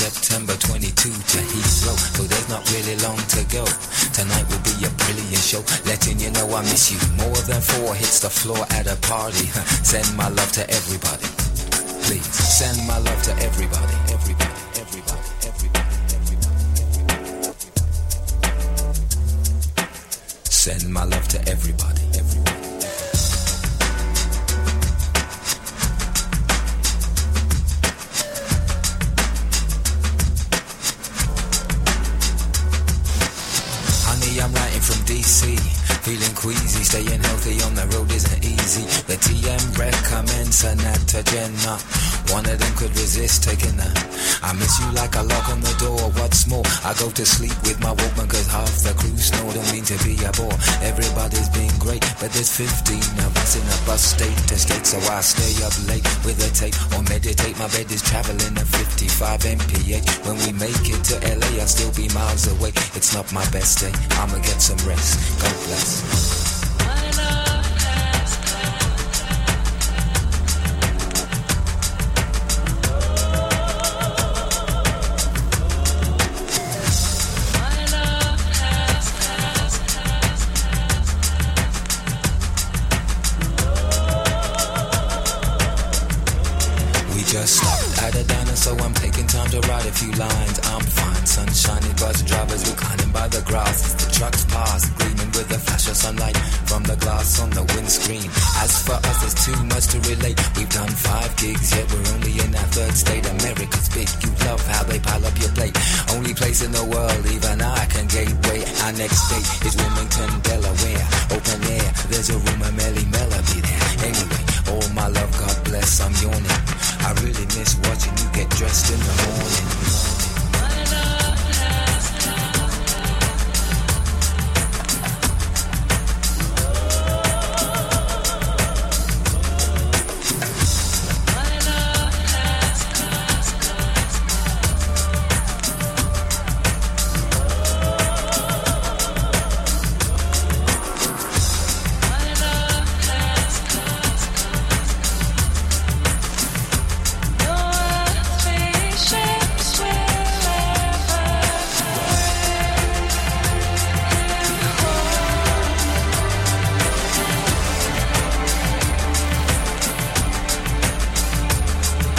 September 22 to Heathrow, so there's not really long to go. Tonight will be a brilliant show, letting you know I miss you. More than 4 hits the floor at a party. Send my love to everybody. Please, send my love to everybody. Everybody, everybody, everybody, everybody. Send my love to everybody. Everybody. I'm writing from DC, feeling queasy, staying healthy on the road isn't easy. The TM recommends Sanatogena. One of them could resist taking that. I miss you like a lock on the door. What's more, I go to sleep with my Walkman cause half the crew snore. Don't mean to be a bore. Everybody's been great, but there's 15 of us in a bus state to state, so I stay up late with a tape or meditate. My bed is traveling at 55 mph. When we make it to LA, I'll still be miles away. It's not my best day. I'ma get some rest. God bless. Just stopped at a diner, so I'm taking time to write a few lines. I'm fine, sunshiny bus drivers reclining by the grass as the trucks pass, gleaming with a flash of sunlight from the glass on the windscreen. As for us, there's too much to relate. We've done 5 gigs, yet we're only in our 3rd state. America's big, you love how they pile up your plate. Only place in the world even I can gateway. Our next date is Wilmington, Delaware. Open air, there's a room of Melly Melody there. Anyway, all my love, God bless, I'm yawning. I really miss watching you get dressed in the morning.